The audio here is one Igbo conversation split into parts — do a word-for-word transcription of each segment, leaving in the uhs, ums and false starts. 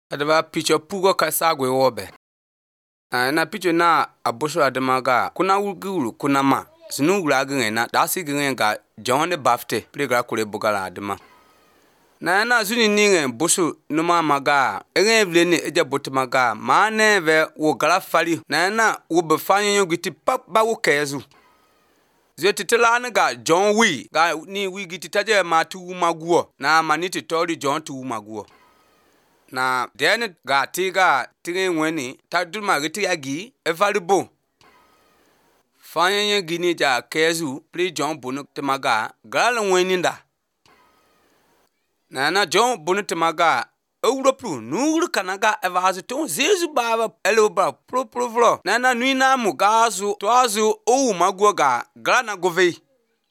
Adaba picho pugo kasagwe wobe. Uh, na picho na abosho adamaga kuna wugulu kuna ma sinu wula genge na dasi genge ga John the Baptist pligra kule bugala adama. Na na zuni ninge bosho numa maga enge vleni eja botmaga ma neve wo gala fali na na wo befanyo yogiti pap ba wo kezu. Zeti telane ga John wi ga ni wi giti taje ma tu maguo na maniti tori John tu maguo. Na dene ga tiga tinge weni taduma giti yagi evalibo fanya gini ja kezu pri John bunu temaga gala weni nda na na John bunu temaga Europru nuru kanaga evazu ton zezu baba eloba pro pro pro na na nuina mu gazu toazu o mago ga gala gove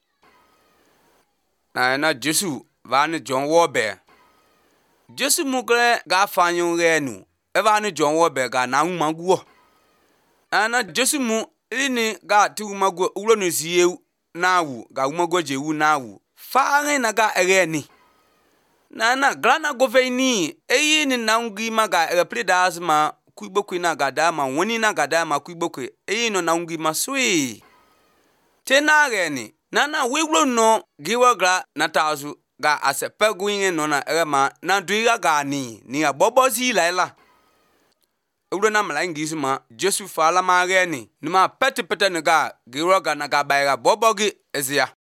na na Jesu vani John wobe Jesu mugre ga fanyo renu evani John wobe ga na maguo ana Jesu mu ini ga tu maguo ulo no siye nawu ga maguo jewu nawu faare na ga ereni na na grana goveni eyi ni nangi maga repledas ma kuiboku na ga da ma woni na ga da ma kuiboku eyi no nangi ma sui tena reni na na weglo no giwa gra na tazu ga asepegwinge no na erema na duiga ga ni ni abobozi laila ulo na mala ngisu ma Jesu fala ma geni numa pete pete nga giwa ga na ga baiga bobogi ezia